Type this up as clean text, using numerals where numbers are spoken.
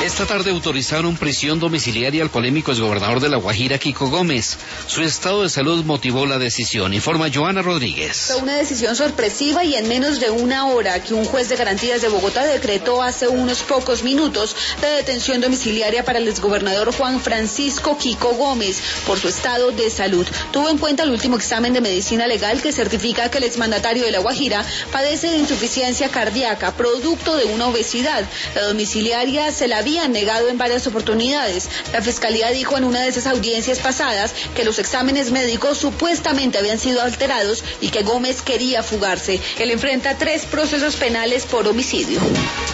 Esta tarde autorizaron prisión domiciliaria al polémico exgobernador de La Guajira, Kiko Gómez. Su estado de salud motivó la decisión, informa Joana Rodríguez. Fue una decisión sorpresiva y en menos de una hora que un juez de garantías de Bogotá decretó hace unos pocos minutos de detención domiciliaria para el exgobernador Juan Francisco Kiko Gómez por su estado de salud. Tuvo en cuenta el último examen de medicina legal que certifica que el exmandatario de La Guajira padece de insuficiencia cardíaca, producto de una obesidad. La domiciliaria se la habían negado en varias oportunidades. La Fiscalía dijo en una de esas audiencias pasadas que los exámenes médicos supuestamente habían sido alterados y que Gómez quería fugarse. Él enfrenta 3 procesos penales por homicidio.